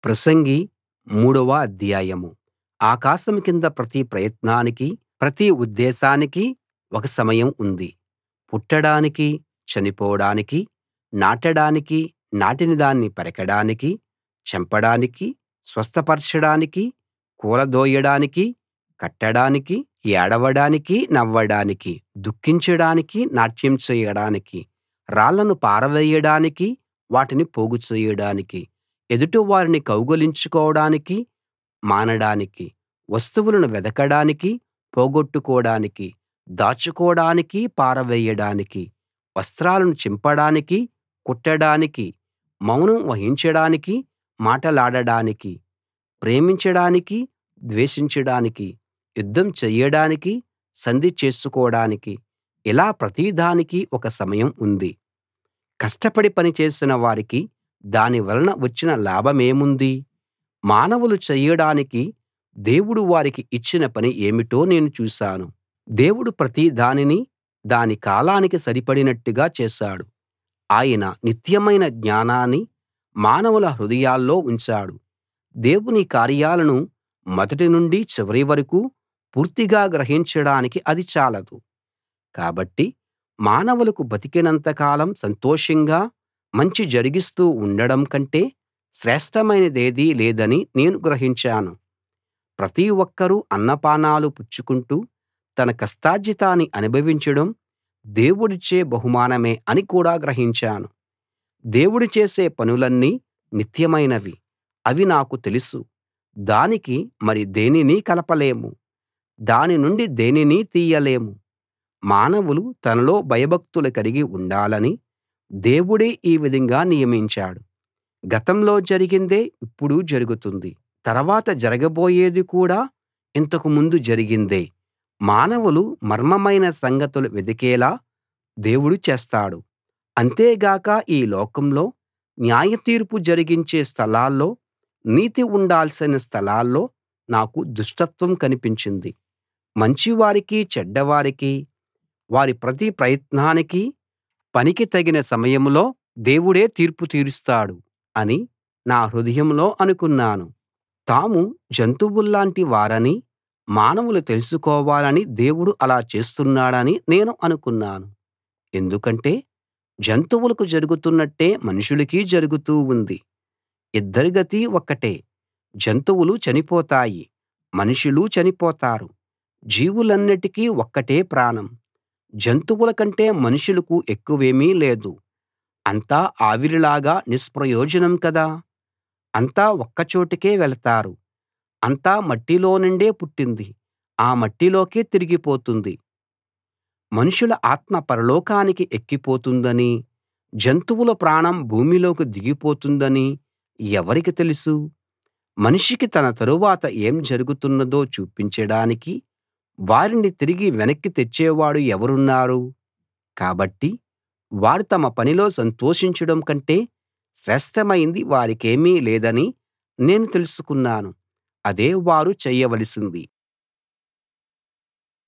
ప్రసంగి మూడవ అధ్యాయం. ఆకాశం కింద ప్రతి ప్రయత్నానికీ ప్రతి ఉద్దేశానికీ ఒక సమయం ఉంది. పుట్టడానికీ, చనిపోడానికీ, నాటడానికీ, నాటిన దాన్ని పెరకడానికీ, చంపడానికీ, స్వస్థపరచడానికీ, కూలదోయడానికీ, కట్టడానికీ, ఏడవడానికీ, నవ్వడానికీ, దుఃఖించడానికీ, నాట్యం చేయడానికీ, రాళ్లను పారవేయడానికీ, వాటిని పోగు చేయడానికీ, ఎదుటివారిని కౌగిలించుకోడానికీ, మానడానికీ, వస్తువులను వెదకడానికీ, పోగొట్టుకోడానికీ, దాచుకోడానికీ, పారవేయడానికీ, వస్త్రాలను చింపడానికీ, కుట్టడానికీ, మౌనం వహించడానికీ, మాటలాడడానికీ, ప్రేమించడానికీ, ద్వేషించడానికీ, యుద్ధం చెయ్యడానికీ, సంధి చేసుకోడానికీ, ఇలా ప్రతిదానికీ ఒక సమయం ఉంది. కష్టపడి పని చేసిన వారికి దాని వలన వచ్చిన లాభమేముంది? మానవులు చెయ్యడానికి దేవుడు వారికి ఇచ్చిన పని ఏమిటో నేను చూశాను. దేవుడు ప్రతి దానినీ దాని కాలానికి సరిపడినట్టుగా చేశాడు. ఆయన నిత్యమైన జ్ఞానాన్ని మానవుల హృదయాల్లో ఉంచాడు. దేవుని కార్యాలను మొదటి నుండి చివరి వరకూ పూర్తిగా గ్రహించడానికి అది చాలదు. కాబట్టి మానవులకు బతికినంత కాలం సంతోషంగా మంచి జరిగిస్తూ ఉండడం కంటే శ్రేష్ఠమైనదేదీ లేదని నేను గ్రహించాను. ప్రతి ఒక్కరూ అన్నపానాలు పుచ్చుకుంటూ తన కష్టార్జితాన్ని అనుభవించడం దేవుడిచ్చే బహుమానమే అని కూడా గ్రహించాను. దేవుడు చేసే పనులన్నీ నిత్యమైనవి, అవి నాకు తెలుసు. దానికి మరి దేనినీ కలపలేము, దాని నుండి దేనినీ తీయలేము. మానవులు తనలో భయభక్తులు కలిగి ఉండాలని దేవుడే ఈ విధంగా నియమించాడు. గతంలో జరిగిందే ఇప్పుడు జరుగుతుంది, తర్వాత జరగబోయేది కూడా ఇంతకు ముందు జరిగిందే. మానవులు మర్మమైన సంగతులు వెదికేలా దేవుడు చేస్తాడు. అంతేగాక ఈ లోకంలో న్యాయతీర్పు జరిగించే స్థలాల్లో, నీతి ఉండాల్సిన స్థలాల్లో నాకు దుష్టత్వం కనిపించింది. మంచివారికీ చెడ్డవారికీ వారి ప్రతి ప్రయత్నానికీ పనికి తగిన సమయంలో దేవుడే తీర్పు తీరుస్తాడు అని నా హృదయంలో అనుకున్నాను. తాము జంతువుల్లాంటి వారని మానవులు తెలుసుకోవాలని దేవుడు అలా చేస్తున్నాడని నేను అనుకున్నాను. ఎందుకంటే జంతువులకు జరుగుతున్నట్టే మనుషులకీ జరుగుతూ ఉంది. ఇద్దరి గతి ఒక్కటే. జంతువులు చనిపోతాయి, మనుషులూ చనిపోతారు. జీవులన్నిటికీ ఒక్కటే ప్రాణం. జంతువుల కంటే మనుషులకు ఎక్కువేమీ లేదు. అంతా ఆవిరిలాగా నిష్ప్రయోజనం కదా. అంతా ఒక్కచోటికే వెళతారు. అంతా మట్టిలో నుండే పుట్టింది, ఆ మట్టిలోకే తిరిగిపోతుంది. మనుషుల ఆత్మ పరలోకానికి ఎక్కిపోతుందనీ, జంతువుల ప్రాణం భూమిలోకి దిగిపోతుందనీ ఎవరికి తెలుసు? మనిషికి తన తరువాత ఏం జరుగుతున్నదో చూపించడానికి వారిని తిరిగి వెనక్కి తెచ్చేవాడు ఎవరున్నారు? కాబట్టి వారు తమ పనిలో సంతోషించడం కంటే శ్రేష్ఠమైంది వారికేమీ లేదని నేను తెలుసుకున్నాను. అదే వారు చెయ్యవలసింది.